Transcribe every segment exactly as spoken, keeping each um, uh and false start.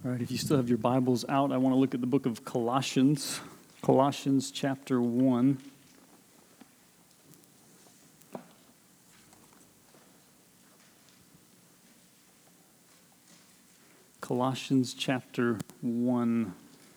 All right, if you still have your Bibles out, I want to look at the book of Colossians, Colossians chapter one. Colossians chapter one.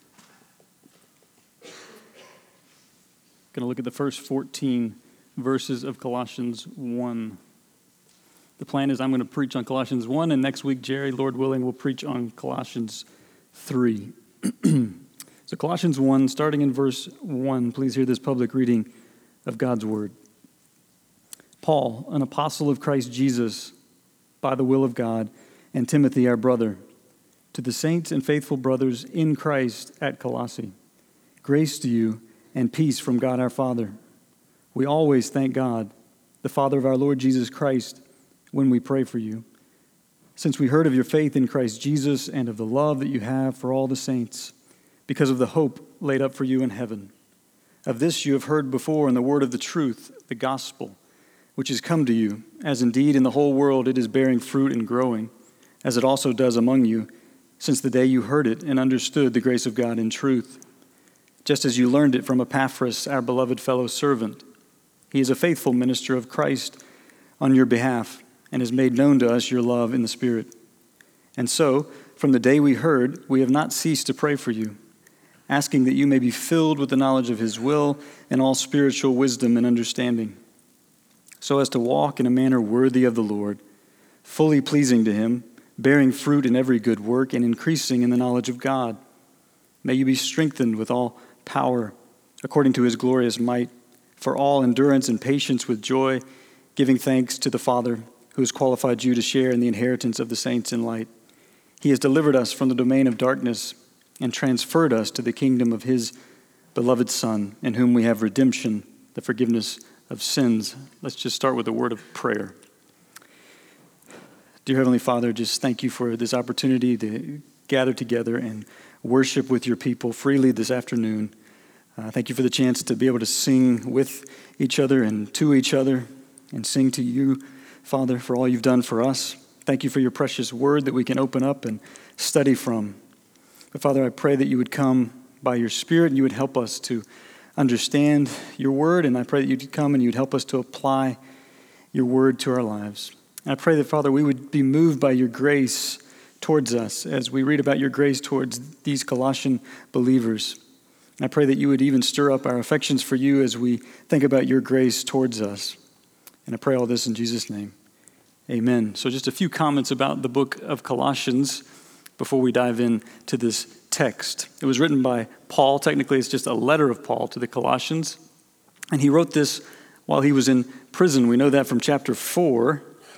Going to look at the first fourteen verses of Colossians one. The plan is I'm going to preach on Colossians one, and next week, Jerry, Lord willing, will preach on Colossians three. So Colossians one, starting in verse one, please hear this public reading of God's word. Paul, an apostle of Christ Jesus, by the will of God, and Timothy, our brother, to the saints and faithful brothers in Christ at Colossae, grace to you and peace from God our Father. We always thank God, the Father of our Lord Jesus Christ, when we pray for you, since we heard of your faith in Christ Jesus and of the love that you have for all the saints, because of the hope laid up for you in heaven. Of this you have heard before in the word of the truth, the gospel, which has come to you, as indeed in the whole world it is bearing fruit and growing, as it also does among you, since the day you heard it and understood the grace of God in truth, just as you learned it from Epaphras, our beloved fellow servant. He is a faithful minister of Christ on your behalf, and has made known to us your love in the Spirit. And so, from the day we heard, we have not ceased to pray for you, asking that you may be filled with the knowledge of his will and all spiritual wisdom and understanding, so as to walk in a manner worthy of the Lord, fully pleasing to him, bearing fruit in every good work and increasing in the knowledge of God. May you be strengthened with all power, according to his glorious might, for all endurance and patience with joy, giving thanks to the Father, who has qualified you to share in the inheritance of the saints in light. He has delivered us from the domain of darkness and transferred us to the kingdom of his beloved Son, in whom we have redemption, the forgiveness of sins. Let's just start with a word of prayer. Dear Heavenly Father, just thank you for this opportunity to gather together and worship with your people freely this afternoon. Uh, thank you for the chance to be able to sing with each other and to each other and sing to you, Father, for all you've done for us. Thank you for your precious word that we can open up and study from. But Father, I pray that you would come by your Spirit and you would help us to understand your word, and I pray that you'd come and you'd help us to apply your word to our lives. And I pray that, Father, we would be moved by your grace towards us as we read about your grace towards these Colossian believers. And I pray that you would even stir up our affections for you as we think about your grace towards us. And I pray all this in Jesus' name. Amen. So just a few comments about the book of Colossians before we dive into this text. It was written by Paul. Technically, it's just a letter of Paul to the Colossians. And he wrote this while he was in prison. We know that from chapter four.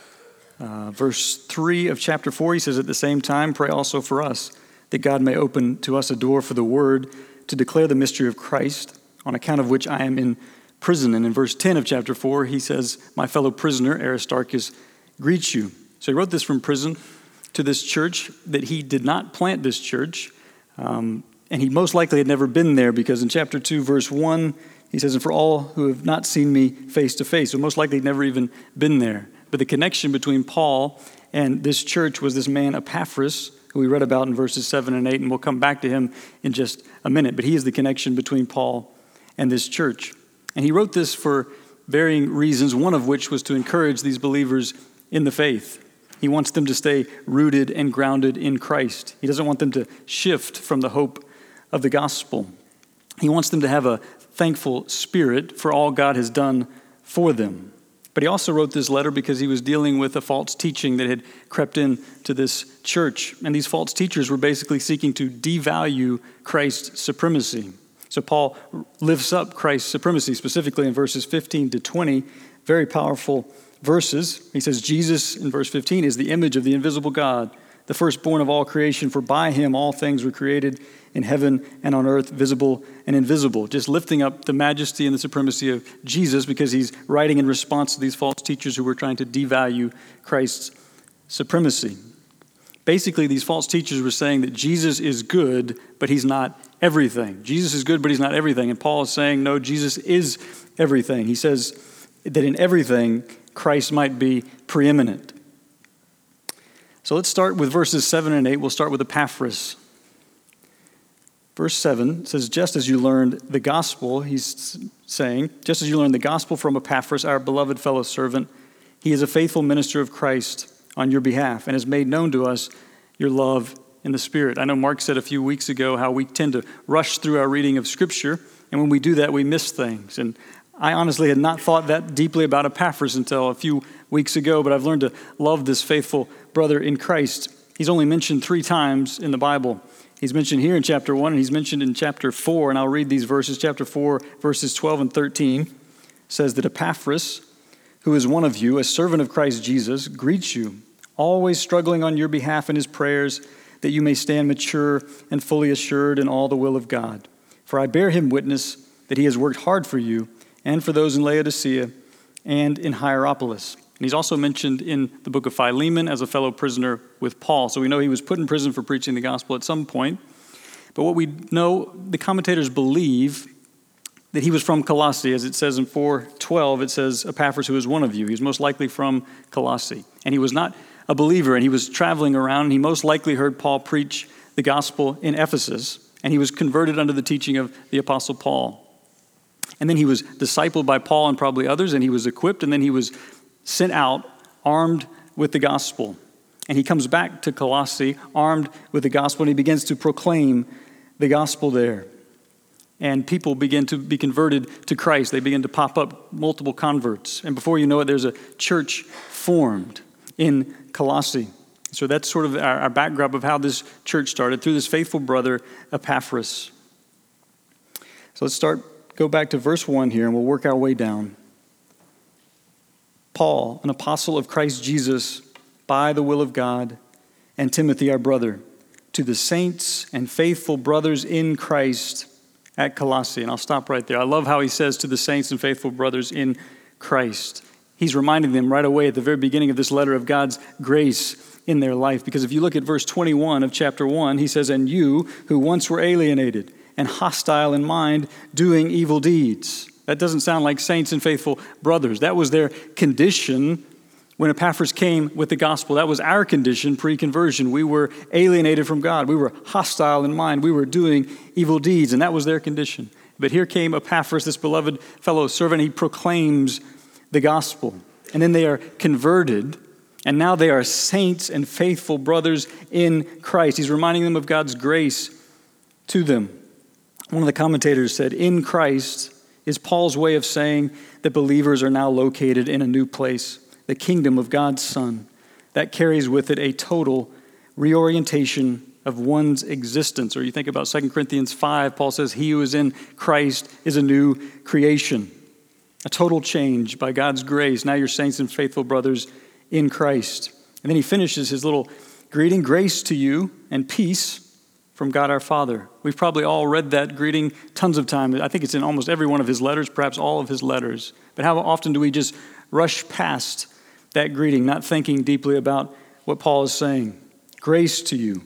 Uh, verse three of chapter four, he says, at the same time, pray also for us, that God may open to us a door for the word to declare the mystery of Christ, on account of which I am in prison. And in verse ten of chapter four, he says, my fellow prisoner, Aristarchus, greets you. So he wrote this from prison to this church that he did not plant this church. Um, and he most likely had never been there, because in chapter two, verse one, he says, and for all who have not seen me face to face. So most likely he'd never even been there. But the connection between Paul and this church was this man Epaphras, who we read about in verses seven and eight, and we'll come back to him in just a minute. But he is the connection between Paul and this church. And he wrote this for varying reasons, one of which was to encourage these believers in the faith. He wants them to stay rooted and grounded in Christ. He doesn't want them to shift from the hope of the gospel. He wants them to have a thankful spirit for all God has done for them. But he also wrote this letter because he was dealing with a false teaching that had crept into this church. And these false teachers were basically seeking to devalue Christ's supremacy. So Paul lifts up Christ's supremacy, specifically in verses fifteen to twenty, very powerful verses. He says, Jesus, in verse fifteen, is the image of the invisible God, the firstborn of all creation, for by him all things were created in heaven and on earth, visible and invisible. Just lifting up the majesty and the supremacy of Jesus, because he's writing in response to these false teachers who were trying to devalue Christ's supremacy. Basically, these false teachers were saying that Jesus is good, but he's not everything. Jesus is good, but he's not everything. And Paul is saying, no, Jesus is everything. He says that in everything, Christ might be preeminent. So let's start with verses seven and eight. We'll start with Epaphras. Verse seven says, just as you learned the gospel, he's saying, just as you learned the gospel from Epaphras, our beloved fellow servant, he is a faithful minister of Christ on your behalf and has made known to us your love in the Spirit. I know Mark said a few weeks ago how we tend to rush through our reading of Scripture, and when we do that, we miss things. And I honestly had not thought that deeply about Epaphras until a few weeks ago, but I've learned to love this faithful brother in Christ. He's only mentioned three times in the Bible. He's mentioned here in chapter one, and he's mentioned in chapter four, and I'll read these verses. Chapter four, verses twelve and thirteen says that Epaphras, who is one of you, a servant of Christ Jesus, greets you, always struggling on your behalf in his prayers, that you may stand mature and fully assured in all the will of God. For I bear him witness that he has worked hard for you and for those in Laodicea and in Hierapolis. And he's also mentioned in the book of Philemon as a fellow prisoner with Paul. So we know he was put in prison for preaching the gospel at some point. But what we know, the commentators believe that he was from Colossae. As it says in four twelve, it says, Epaphras, who is one of you. He was most likely from Colossae. And he was not a believer, and he was traveling around, and he most likely heard Paul preach the gospel in Ephesus, and he was converted under the teaching of the Apostle Paul. And then he was discipled by Paul and probably others, and he was equipped, and then he was sent out armed with the gospel. And he comes back to Colossae armed with the gospel, and he begins to proclaim the gospel there. And people begin to be converted to Christ. They begin to pop up, multiple converts. And before you know it, there's a church formed in Colossae. So that's sort of our, our background of how this church started, through this faithful brother, Epaphras. So let's start, go back to verse one here, and we'll work our way down. Paul, an apostle of Christ Jesus, by the will of God, and Timothy, our brother, to the saints and faithful brothers in Christ at Colossae. And I'll stop right there. I love how he says to the saints and faithful brothers in Christ. He's reminding them right away at the very beginning of this letter of God's grace in their life. Because if you look at verse twenty-one of chapter one, he says, and you who once were alienated and hostile in mind, doing evil deeds. That doesn't sound like saints and faithful brothers. That was their condition when Epaphras came with the gospel. That was our condition pre-conversion. We were alienated from God. We were hostile in mind. We were doing evil deeds, and that was their condition. But here came Epaphras, this beloved fellow servant. He proclaims the gospel. And then they are converted, and now they are saints and faithful brothers in Christ. He's reminding them of God's grace to them. One of the commentators said, in Christ is Paul's way of saying that believers are now located in a new place, the kingdom of God's Son. That carries with it a total reorientation of one's existence. Or you think about Second Corinthians five, Paul says, he who is in Christ is a new creation. A total change by God's grace. Now you're saints and faithful brothers in Christ. And then he finishes his little greeting, grace to you and peace from God our Father. We've probably all read that greeting tons of times. I think it's in almost every one of his letters, perhaps all of his letters. But how often do we just rush past that greeting, not thinking deeply about what Paul is saying? Grace to you.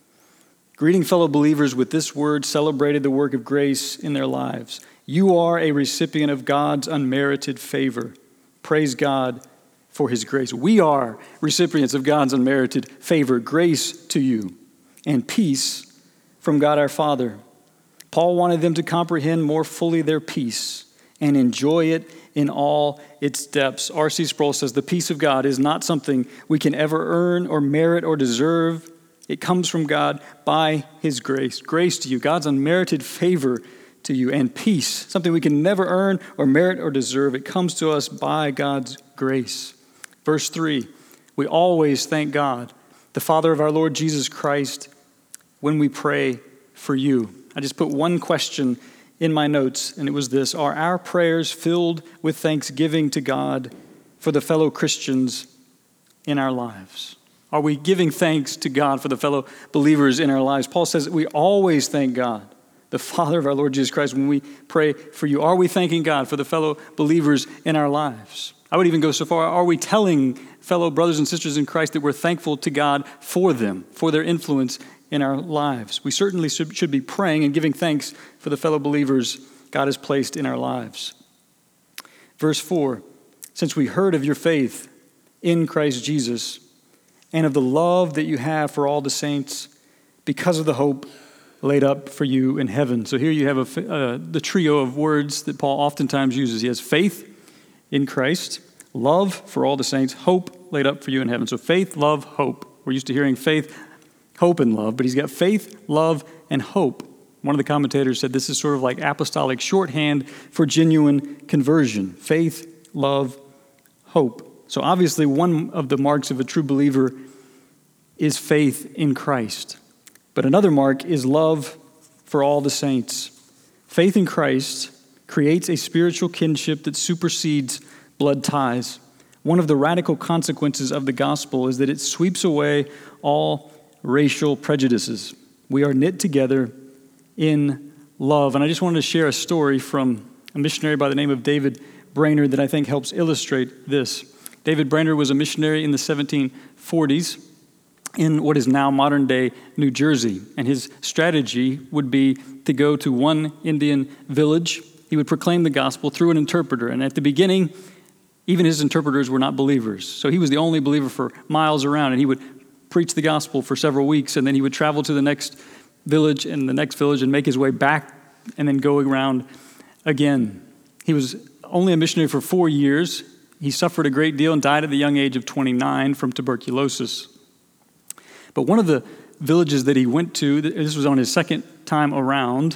Greeting fellow believers with this word celebrated the work of grace in their lives. You are a recipient of God's unmerited favor. Praise God for his grace. We are recipients of God's unmerited favor. Grace to you and peace from God our Father. Paul wanted them to comprehend more fully their peace and enjoy it in all its depths. R C Sproul says the peace of God is not something we can ever earn or merit or deserve. It comes from God by his grace. Grace to you, God's unmerited favor to you, and peace, something we can never earn or merit or deserve. It comes to us by God's grace. Verse three, we always thank God, the Father of our Lord Jesus Christ, when we pray for you. I just put one question in my notes, and it was this: are our prayers filled with thanksgiving to God for the fellow Christians in our lives? Are we giving thanks to God for the fellow believers in our lives? Paul says that we always thank God, the Father of our Lord Jesus Christ, when we pray for you. Are we thanking God for the fellow believers in our lives? I would even go so far, are we telling fellow brothers and sisters in Christ that we're thankful to God for them, for their influence in our lives? We certainly should, should be praying and giving thanks for the fellow believers God has placed in our lives. Verse four, since we heard of your faith in Christ Jesus and of the love that you have for all the saints because of the hope laid up for you in heaven. So here you have a, uh, the trio of words that Paul oftentimes uses. He has faith in Christ, love for all the saints, hope laid up for you in heaven. So faith, love, hope. We're used to hearing faith, hope, and love, but he's got faith, love, and hope. One of the commentators said this is sort of like apostolic shorthand for genuine conversion. Faith, love, hope. So obviously one of the marks of a true believer is faith in Christ. But another mark is love for all the saints. Faith in Christ creates a spiritual kinship that supersedes blood ties. One of the radical consequences of the gospel is that it sweeps away all racial prejudices. We are knit together in love. And I just wanted to share a story from a missionary by the name of David Brainerd that I think helps illustrate this. David Brainerd was a missionary in the seventeen forties in what is now modern-day New Jersey. And his strategy would be to go to one Indian village. He would proclaim the gospel through an interpreter. And at the beginning, even his interpreters were not believers. So he was the only believer for miles around. And he would preach the gospel for several weeks. And then he would travel to the next village and the next village and make his way back and then go around again. He was only a missionary for four years. He suffered a great deal and died at the young age of twenty-nine from tuberculosis. But one of the villages that he went to, this was on his second time around,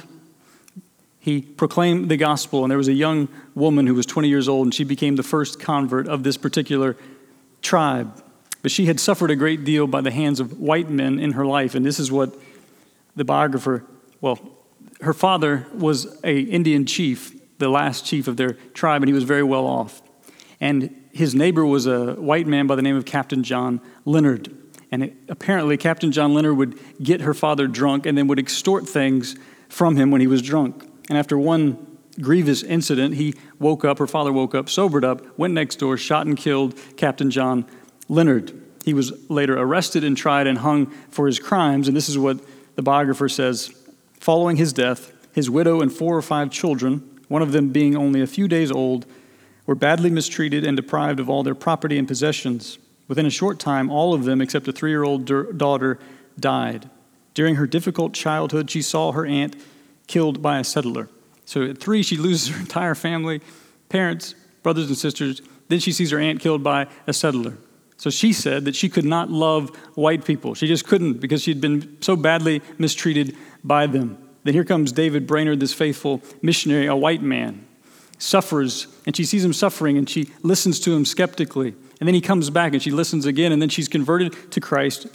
he proclaimed the gospel, and there was a young woman who was twenty years old, and she became the first convert of this particular tribe. But she had suffered a great deal by the hands of white men in her life, and this is what the biographer, well, her father was an Indian chief, the last chief of their tribe, and he was very well off. And his neighbor was a white man by the name of Captain John Leonard. And it, apparently Captain John Leonard would get her father drunk and then would extort things from him when he was drunk. And after one grievous incident, he woke up, her father woke up, sobered up, went next door, shot and killed Captain John Leonard. He was later arrested and tried and hung for his crimes. And this is what the biographer says. Following his death, his widow and four or five children, one of them being only a few days old, were badly mistreated and deprived of all their property and possessions. Within a short time, all of them, except a three-year-old daughter, died. During her difficult childhood, she saw her aunt killed by a settler. So at three, she loses her entire family, parents, brothers and sisters. Then she sees her aunt killed by a settler. So she said that she could not love white people. She just couldn't because she'd been so badly mistreated by them. Then here comes David Brainerd, this faithful missionary, a white man, suffers, and she sees him suffering, and she listens to him skeptically. And then he comes back, and she listens again, and then she's converted to Christ.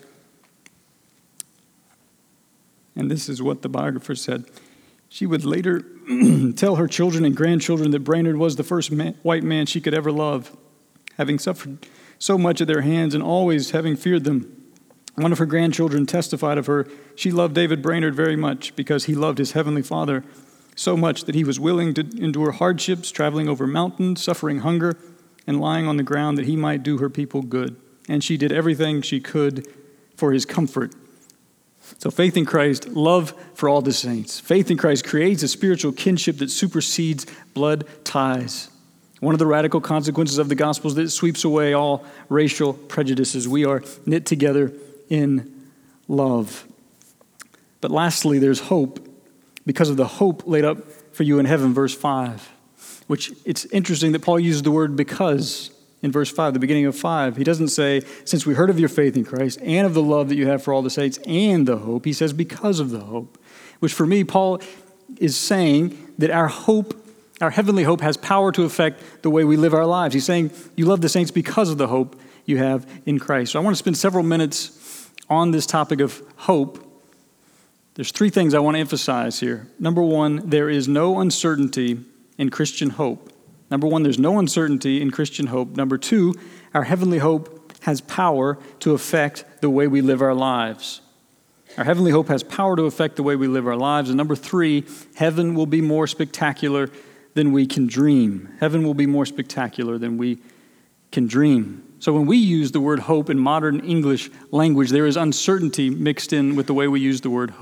And this is what the biographer said. She would later tell her children and grandchildren that Brainerd was the first man, white man she could ever love, having suffered so much at their hands and always having feared them. One of her grandchildren testified of her, she loved David Brainerd very much because he loved his heavenly Father so much that he was willing to endure hardships, traveling over mountains, suffering hunger, and lying on the ground that he might do her people good. And she did everything she could for his comfort. So faith in Christ, love for all the saints. Faith in Christ creates a spiritual kinship that supersedes blood ties. One of the radical consequences of the gospel is that it sweeps away all racial prejudices. We are knit together in love. But lastly, there's hope because of the hope laid up for you in heaven, verse five, which it's interesting that Paul uses the word because in verse five, the beginning of five. He doesn't say, since we heard of your faith in Christ and of the love that you have for all the saints and the hope. He says, because of the hope, which for me, Paul is saying that our hope, our heavenly hope has power to affect the way we live our lives. He's saying you love the saints because of the hope you have in Christ. So I want to spend several minutes on this topic of hope. There's three things I want to emphasize here. Number one, there is no uncertainty in Christian hope. Number one, there's no uncertainty in Christian hope. Number two, our heavenly hope has power to affect the way we live our lives. Our heavenly hope has power to affect the way we live our lives. And number three, heaven will be more spectacular than we can dream. Heaven will be more spectacular than we can dream. So when we use the word hope in modern English language, there is uncertainty mixed in with the way we use the word hope.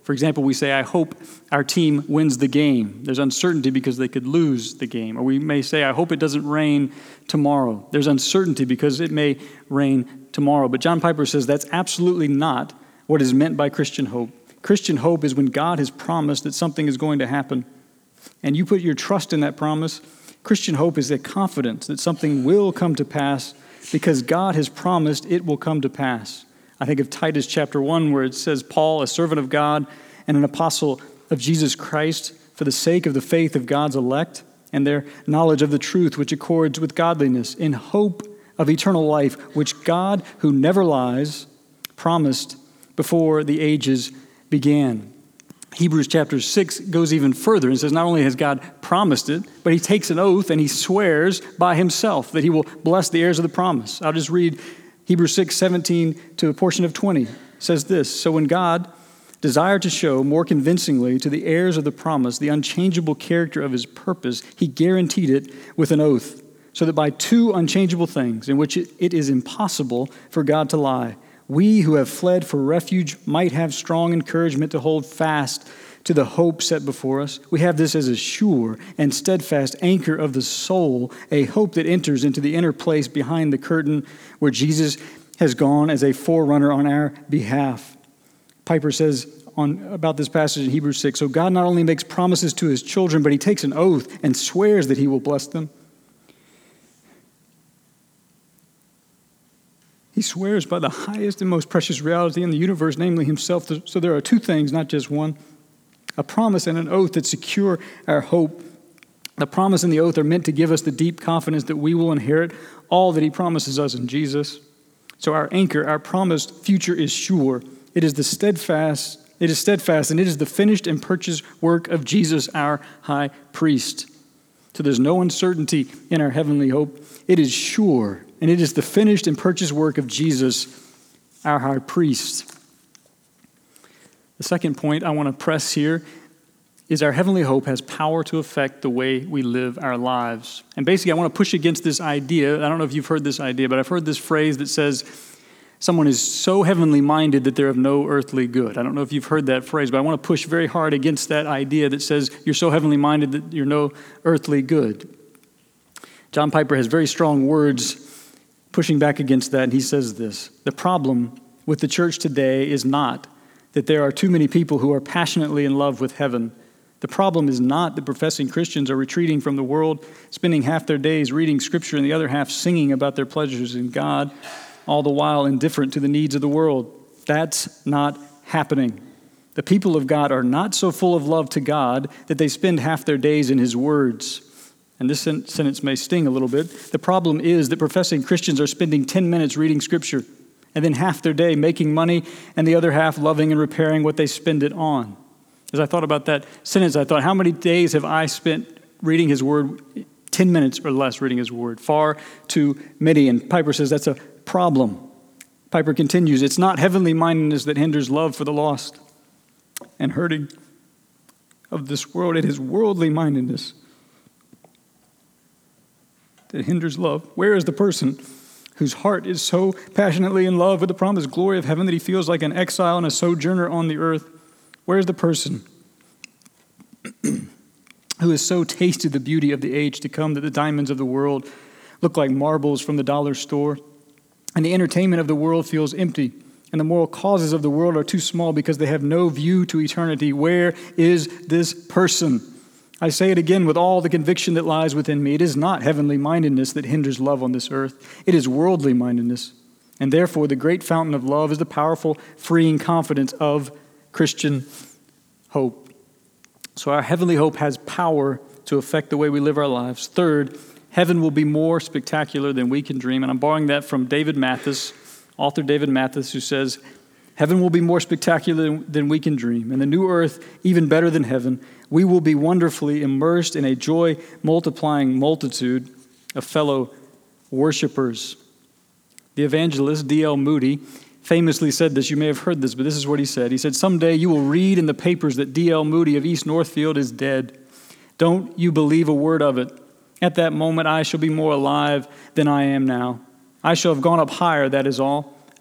For example, we say, I hope our team wins the game. There's uncertainty because they could lose the game. Or we may say, I hope it doesn't rain tomorrow. There's uncertainty because it may rain tomorrow. But John Piper says that's absolutely not what is meant by Christian hope. Christian hope is when God has promised that something is going to happen, and you put your trust in that promise. Christian hope is a confidence that something will come to pass because God has promised it will come to pass. I think of Titus chapter one, where it says, Paul, a servant of God and an apostle of Jesus Christ, for the sake of the faith of God's elect and their knowledge of the truth which accords with godliness, in hope of eternal life, which God, who never lies, promised before the ages began. Hebrews chapter six goes even further and says not only has God promised it, but he takes an oath and he swears by himself that he will bless the heirs of the promise. I'll just read Hebrews six, seventeen to a portion of twenty. It says this, so when God desired to show more convincingly to the heirs of the promise the unchangeable character of his purpose, he guaranteed it with an oath, so that by two unchangeable things in which it is impossible for God to lie, we who have fled for refuge might have strong encouragement to hold fast to the hope set before us. We have this as a sure and steadfast anchor of the soul, a hope that enters into the inner place behind the curtain where Jesus has gone as a forerunner on our behalf. Piper says on about this passage in Hebrews six, so God not only makes promises to his children, but he takes an oath and swears that he will bless them. He swears by the highest and most precious reality in the universe, namely himself. So there are two things, not just one. A promise and an oath that secure our hope. The promise and the oath are meant to give us the deep confidence that we will inherit all that he promises us in Jesus. So our anchor, our promised future is sure. It is the steadfast, it is steadfast, and it is the finished and purchased work of Jesus, our high priest. So there's no uncertainty in our heavenly hope. It is sure, and it is the finished and purchased work of Jesus, our high priest. The second point I want to press here is our heavenly hope has power to affect the way we live our lives. And basically, I want to push against this idea. I don't know if you've heard this idea, but I've heard this phrase that says, someone is so heavenly minded that they're of no earthly good. I don't know if you've heard that phrase, but I want to push very hard against that idea that says you're so heavenly minded that you're no earthly good. John Piper has very strong words pushing back against that, and he says this, the problem with the church today is not that there are too many people who are passionately in love with heaven. The problem is not that professing Christians are retreating from the world, spending half their days reading Scripture and the other half singing about their pleasures in God, all the while indifferent to the needs of the world. That's not happening. The people of God are not so full of love to God that they spend half their days in his words. And this sentence may sting a little bit. The problem is that professing Christians are spending ten minutes reading Scripture and then half their day making money and the other half loving and repairing what they spend it on. As I thought about that sentence, I thought, how many days have I spent reading his word, ten minutes or less reading his word? Far too many. And Piper says that's a problem. Piper continues, it's not heavenly mindedness that hinders love for the lost and hurting of this world. It is worldly mindedness that hinders love. Where is the person whose heart is so passionately in love with the promised glory of heaven that he feels like an exile and a sojourner on the earth? Where is the person who has so tasted the beauty of the age to come that the diamonds of the world look like marbles from the dollar store, and the entertainment of the world feels empty, and the moral causes of the world are too small because they have no view to eternity? Where is this person? I say it again with all the conviction that lies within me. It is not heavenly mindedness that hinders love on this earth. It is worldly mindedness. And therefore, the great fountain of love is the powerful, freeing confidence of Christian hope. So our heavenly hope has power to affect the way we live our lives. Third, heaven will be more spectacular than we can dream. And I'm borrowing that from David Mathis, author David Mathis, who says, heaven will be more spectacular than we can dream. And the new earth, even better than heaven. We will be wonderfully immersed in a joy-multiplying multitude of fellow worshipers. The evangelist D L Moody famously said this. You may have heard this, but this is what he said. He said, someday you will read in the papers that D L Moody of East Northfield is dead. Don't you believe a word of it. At that moment, I shall be more alive than I am now. I shall have gone up higher, that is all.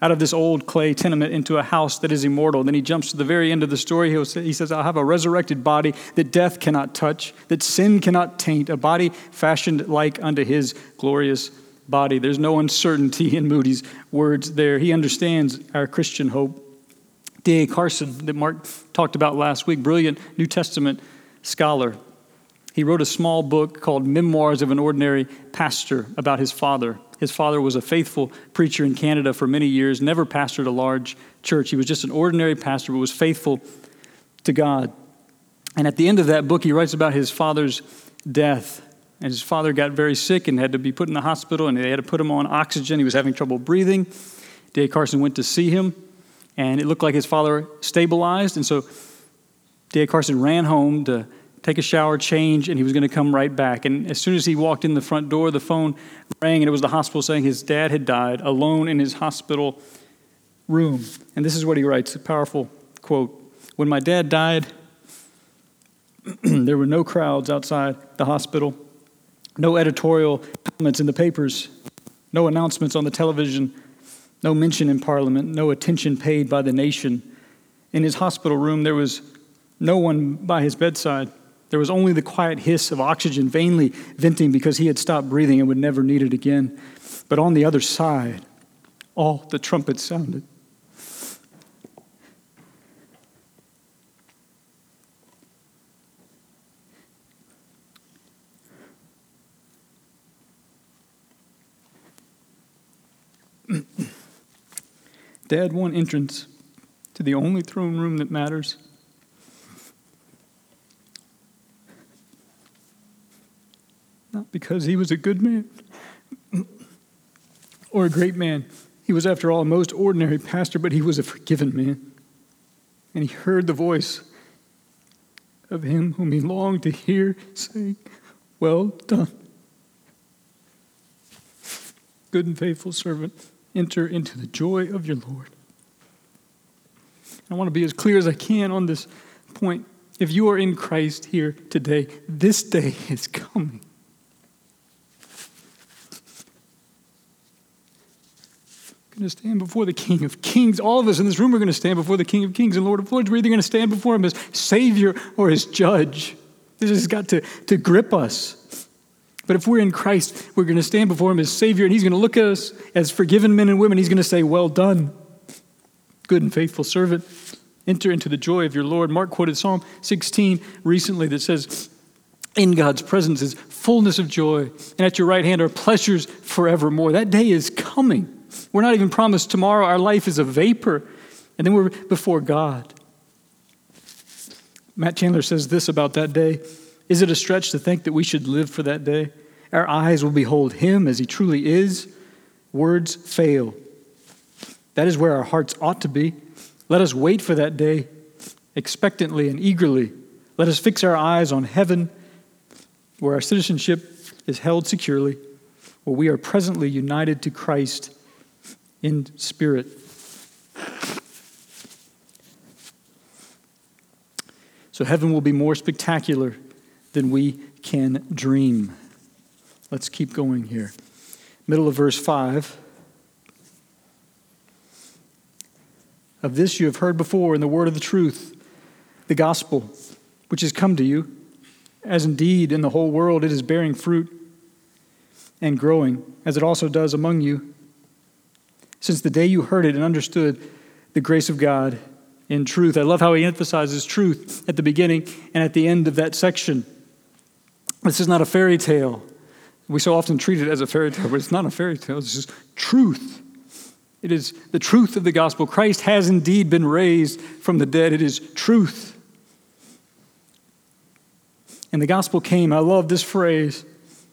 out of this old clay tenement into a house that is immortal. Then he jumps to the very end of the story. He'll say, he says, I'll have a resurrected body that death cannot touch, that sin cannot taint, a body fashioned like unto his glorious body. There's no uncertainty in Moody's words there. He understands our Christian hope. D A Carson, that Mark talked about last week, brilliant New Testament scholar. He wrote a small book called Memoirs of an Ordinary Pastor about his father. His father was a faithful preacher in Canada for many years, never pastored a large church. He was just an ordinary pastor, but was faithful to God. And at the end of that book, he writes about his father's death. And his father got very sick and had to be put in the hospital, and they had to put him on oxygen. He was having trouble breathing. D A Carson went to see him, and it looked like his father stabilized. And so D A Carson ran home to take a shower, change, and he was going to come right back. And as soon as he walked in the front door, the phone rang, and it was the hospital saying his dad had died alone in his hospital room. And this is what he writes, a powerful quote. When my dad died, there were no crowds outside the hospital, no editorial comments in the papers, no announcements on the television, no mention in Parliament, no attention paid by the nation. In his hospital room, there was no one by his bedside. There was only the quiet hiss of oxygen vainly venting because he had stopped breathing and would never need it again. But on the other side, all the trumpets sounded. Dad won entrance to the only throne room that matters. Not because he was a good man or a great man. He was, after all, a most ordinary pastor, but he was a forgiven man. And he heard the voice of him whom he longed to hear saying, well done. Good and faithful servant, enter into the joy of your Lord. I want to be as clear as I can on this point. If you are in Christ here today, this day is coming. Going to stand before the King of Kings. All of us in this room are going to stand before the King of Kings and Lord of Lords. We're either going to stand before him as Savior or as Judge. This has got to, to grip us. But if we're in Christ, we're going to stand before him as Savior, and he's going to look at us as forgiven men and women. He's going to say, well done, good and faithful servant. Enter into the joy of your Lord. Mark quoted Psalm sixteen recently that says, in God's presence is fullness of joy, and at your right hand are pleasures forevermore. That day is coming. We're not even promised tomorrow. Our life is a vapor. And then we're before God. Matt Chandler says this about that day. Is it a stretch to think that we should live for that day? Our eyes will behold him as he truly is. Words fail. That is where our hearts ought to be. Let us wait for that day expectantly and eagerly. Let us fix our eyes on heaven, where our citizenship is held securely, where we are presently united to Christ in spirit. So heaven will be more spectacular than we can dream. Let's keep going here. Middle of verse five. Of this you have heard before in the word of the truth, the gospel, which has come to you, as indeed in the whole world it is bearing fruit and growing, as it also does among you, since the day you heard it and understood the grace of God in truth. I love how he emphasizes truth at the beginning and at the end of that section. This is not a fairy tale. We so often treat it as a fairy tale, but it's not a fairy tale. It's just truth. It is the truth of the gospel. Christ has indeed been raised from the dead. It is truth. And the gospel came. I love this phrase.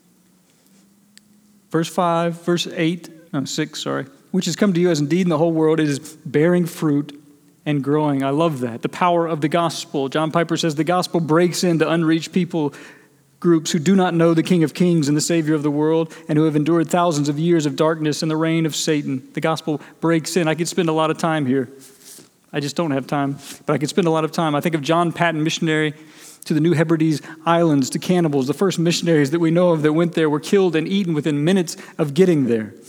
Verse five, verse eight, no, six, sorry. Which has come to you as indeed in the whole world it is bearing fruit and growing. I love that. The power of the gospel. John Piper says the gospel breaks into unreached people groups who do not know the King of Kings and the Savior of the world and who have endured thousands of years of darkness and the reign of Satan. The gospel breaks in. I could spend a lot of time here. I just don't have time, but I could spend a lot of time. I think of John Patton, missionary to the New Hebrides Islands, to cannibals. The first missionaries that we know of that went there were killed and eaten within minutes of getting there.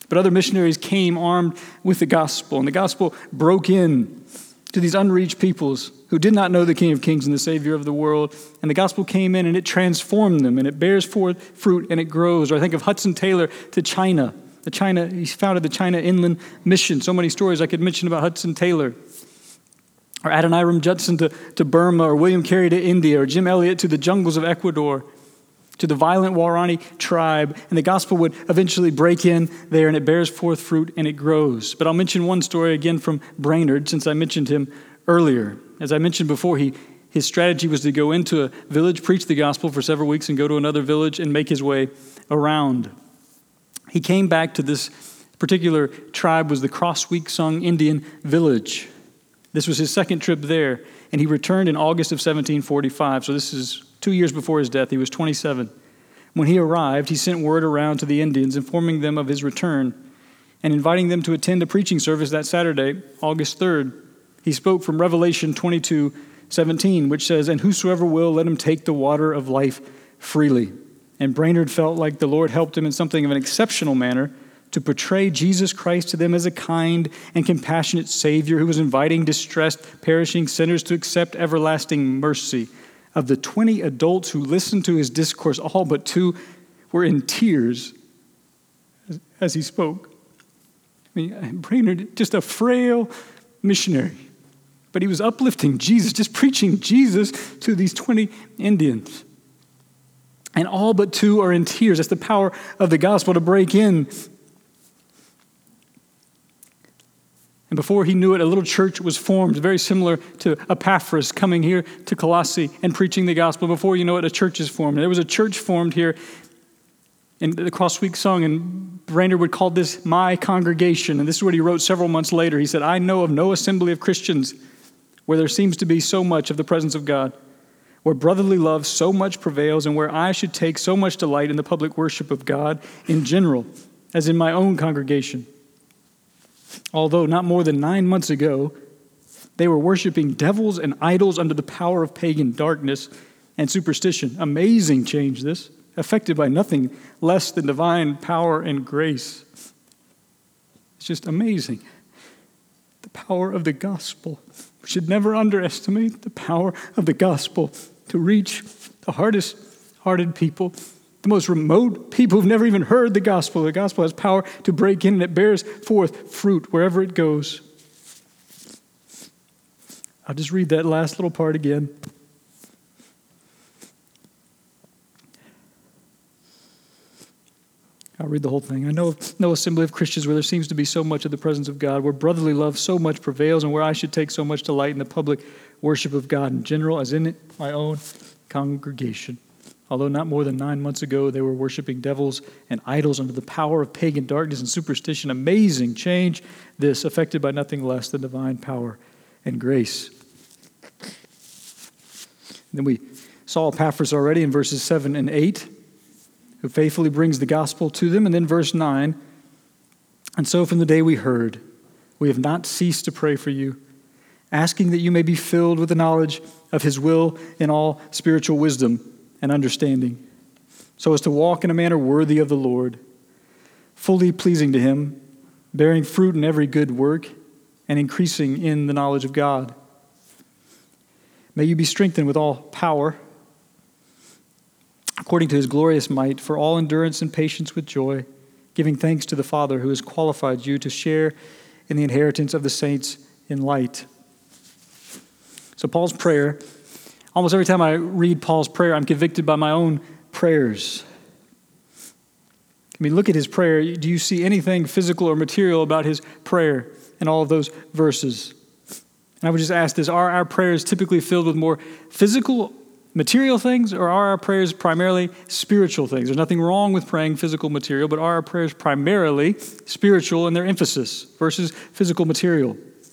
But other missionaries came armed with the gospel, and the gospel broke in to these unreached peoples who did not know the King of Kings and the Savior of the world. And the gospel came in and it transformed them, and it bears forth fruit and it grows. Or I think of Hudson Taylor to China. The China, he founded the China Inland Mission. So many stories I could mention about Hudson Taylor. Or Adoniram Judson to, to Burma, or William Carey to India, or Jim Elliot to the jungles of Ecuador, to the violent Waorani tribe. And the gospel would eventually break in there, and it bears forth fruit and it grows. But I'll mention one story again from Brainerd, since I mentioned him earlier. As I mentioned before, he his strategy was to go into a village, preach the gospel for several weeks, and go to another village and make his way around. He came back to this particular tribe, was the Crossweek-Sung Indian village. This was his second trip there, and he returned in August of seventeen forty-five. So this is two years before his death. He was twenty-seven. When he arrived, he sent word around to the Indians, informing them of his return and inviting them to attend a preaching service that Saturday, August third. He spoke from Revelation twenty-two seventeen, which says, "And whosoever will, let him take the water of life freely." And Brainerd felt like the Lord helped him in something of an exceptional manner to portray Jesus Christ to them as a kind and compassionate Savior who was inviting distressed, perishing sinners to accept everlasting mercy. Of the twenty adults who listened to his discourse, all but two were in tears as he spoke. I mean, Brainerd, just a frail missionary, but he was uplifting Jesus, just preaching Jesus to these twenty Indians. And all but two are in tears. That's the power of the gospel to break in. And before he knew it, a little church was formed, very similar to Epaphras coming here to Colossae and preaching the gospel. Before you know it, a church is formed. There was a church formed here in the Crossweek Song, and Brainerd would call this my congregation. And this is what he wrote several months later. He said, "I know of no assembly of Christians where there seems to be so much of the presence of God, where brotherly love so much prevails, and where I should take so much delight in the public worship of God in general, as in my own congregation. Although not more than nine months ago, they were worshiping devils and idols under the power of pagan darkness and superstition." Amazing change, this, affected by nothing less than divine power and grace. It's just amazing. The power of the gospel. We should never underestimate the power of the gospel to reach the hardest hearted people, the most remote people who've never even heard the gospel. The gospel has power to break in, and it bears forth fruit wherever it goes. I'll just read that last little part again. I'll read the whole thing. "I know of no assembly of Christians where there seems to be so much of the presence of God, where brotherly love so much prevails, and where I should take so much delight in the public worship of God in general, as in my own congregation. Although not more than nine months ago, they were worshiping devils and idols under the power of pagan darkness and superstition." Amazing change, this, affected by nothing less than divine power and grace. And then we saw Epaphras already in verses seven and eight, who faithfully brings the gospel to them. And then verse nine, "And so from the day we heard, we have not ceased to pray for you, asking that you may be filled with the knowledge of his will in all spiritual wisdom and understanding, so as to walk in a manner worthy of the Lord, fully pleasing to him, bearing fruit in every good work, and increasing in the knowledge of God. May you be strengthened with all power, according to his glorious might, for all endurance and patience with joy, giving thanks to the Father who has qualified you to share in the inheritance of the saints in light." So Paul's prayer, almost every time I read Paul's prayer, I'm convicted by my own prayers. I mean, look at his prayer. Do you see anything physical or material about his prayer in all of those verses? And I would just ask this, are our prayers typically filled with more physical, material things, or are our prayers primarily spiritual things? There's nothing wrong with praying physical material, but are our prayers primarily spiritual in their emphasis versus physical material?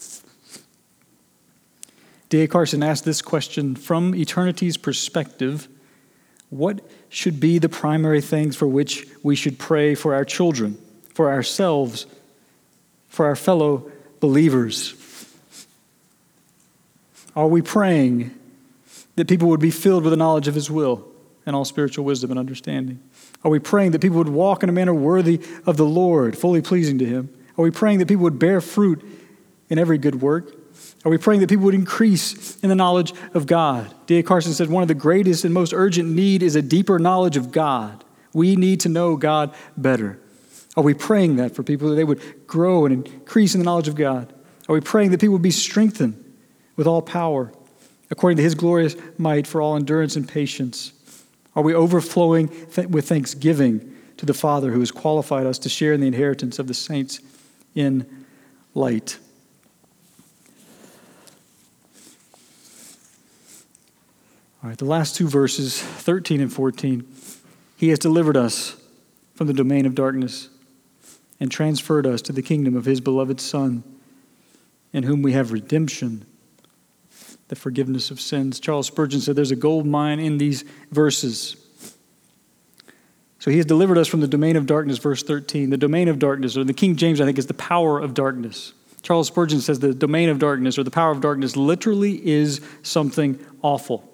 D A Carson asked this question: from eternity's perspective, what should be the primary things for which we should pray for our children, for ourselves, for our fellow believers? Are we praying that people would be filled with the knowledge of his will? and all spiritual wisdom and understanding? Are we praying that people would walk in a manner worthy of the Lord, fully pleasing to him? Are we praying that people would bear fruit in every good work? Are we praying that people would increase in the knowledge of God? D A Carson said one of the greatest and most urgent need is a deeper knowledge of God. We need to know God better. Are we praying that for people, that they would grow and increase in the knowledge of God? Are we praying that people would be strengthened with all power, according to his glorious might, for all endurance and patience? Are we overflowing th- with thanksgiving to the Father who has qualified us to share in the inheritance of the saints in light? All right, the last two verses, thirteen and fourteen. He has delivered us from the domain of darkness and transferred us to the kingdom of his beloved Son, in whom we have redemption, the forgiveness of sins. Charles Spurgeon said there's a gold mine in these verses. So he has delivered us from the domain of darkness, verse thirteen. The domain of darkness, or the King James, I think, is the power of darkness. Charles Spurgeon says the domain of darkness, or the power of darkness, literally is something awful.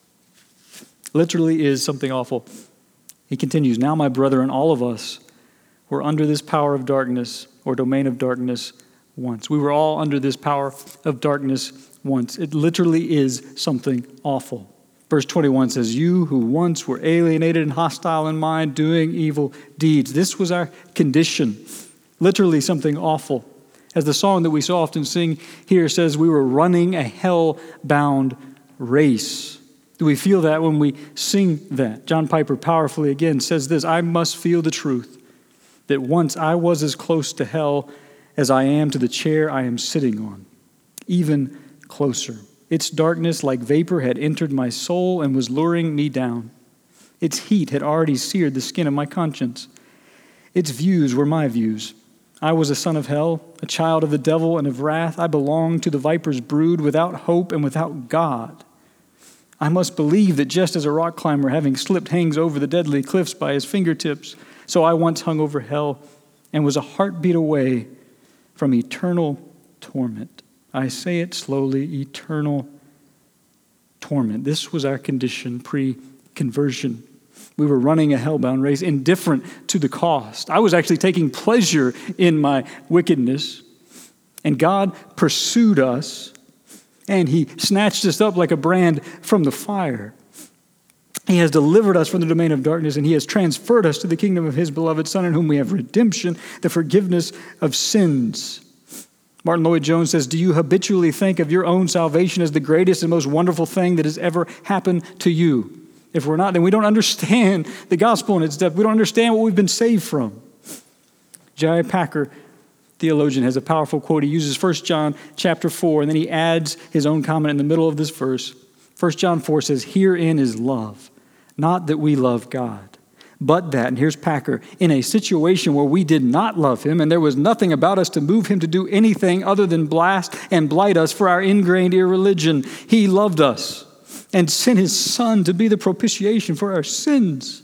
Literally is something awful. He continues, now, my brethren, all of us were under this power of darkness, or domain of darkness, once. We were all under this power of darkness once. It literally is something awful. Verse twenty-one says, you who once were alienated and hostile in mind, doing evil deeds. This was our condition. Literally something awful. As the song that we so often sing here says, we were running a hell-bound race. Do we feel that when we sing that? John Piper powerfully again says this, I must feel the truth that once I was as close to hell as I am to the chair I am sitting on, even closer. Its darkness like vapor had entered my soul and was luring me down. Its heat had already seared the skin of my conscience. Its views were my views. I was a son of hell, a child of the devil and of wrath. I belonged to the viper's brood without hope and without God. I must believe that just as a rock climber, having slipped, hangs over the deadly cliffs by his fingertips, so I once hung over hell and was a heartbeat away from eternal torment. I say it slowly, eternal torment. This was our condition pre-conversion. We were running a hellbound race, indifferent to the cost. I was actually taking pleasure in my wickedness, and God pursued us, and he snatched us up like a brand from the fire. He has delivered us from the domain of darkness, and he has transferred us to the kingdom of his beloved Son, in whom we have redemption, the forgiveness of sins. Martin Lloyd-Jones says, do you habitually think of your own salvation as the greatest and most wonderful thing that has ever happened to you? If we're not, then we don't understand the gospel in its depth. We don't understand what we've been saved from. J I Packer, theologian, has a powerful quote. He uses First John chapter four, and then he adds his own comment in the middle of this verse. First John four says, herein is love, not that we love God, but that, and here's Packer, in a situation where we did not love him and there was nothing about us to move him to do anything other than blast and blight us for our ingrained irreligion, he loved us and sent his Son to be the propitiation for our sins.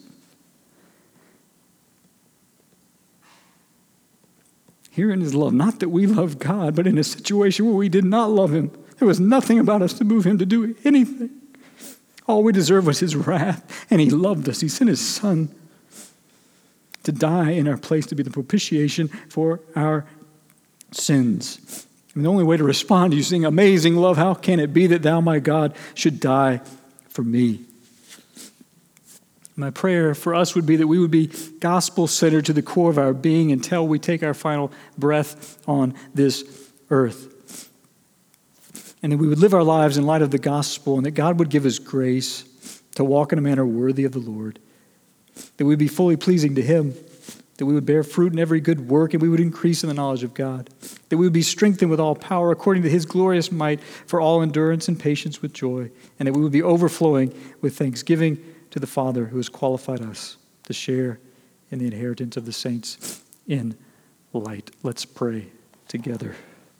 Herein is love, not that we love God, but in a situation where we did not love him. There was nothing about us to move him to do anything. All we deserved was his wrath, and he loved us. He sent his Son to die in our place, to be the propitiation for our sins. And the only way to respond to you sing, amazing love, how can it be that thou, my God, should die for me? My prayer for us would be that we would be gospel-centered to the core of our being until we take our final breath on this earth. And that we would live our lives in light of the gospel, and that God would give us grace to walk in a manner worthy of the Lord. That we would be fully pleasing to him. That we would bear fruit in every good work, and we would increase in the knowledge of God. That we would be strengthened with all power according to his glorious might for all endurance and patience with joy. And that we would be overflowing with thanksgiving to the Father who has qualified us to share in the inheritance of the saints in light. Let's pray together.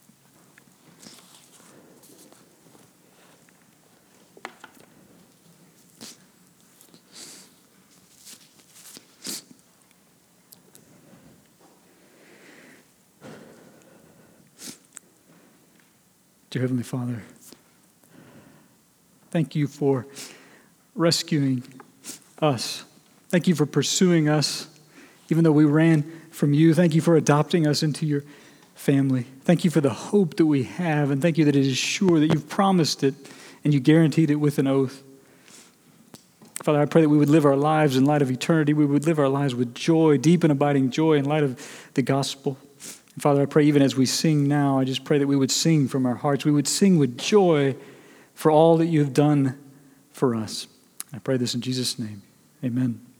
Dear Heavenly Father, thank you for rescuing us. Thank you for pursuing us, even though we ran from you. Thank you for adopting us into your family. Thank you for the hope that we have, and thank you that it is sure, that you've promised it, and you guaranteed it with an oath. Father, I pray that we would live our lives in light of eternity. We would live our lives with joy, deep and abiding joy in light of the gospel. And Father, I pray even as we sing now, I just pray that we would sing from our hearts. We would sing with joy for all that you have done for us. I pray this in Jesus' name. Amen.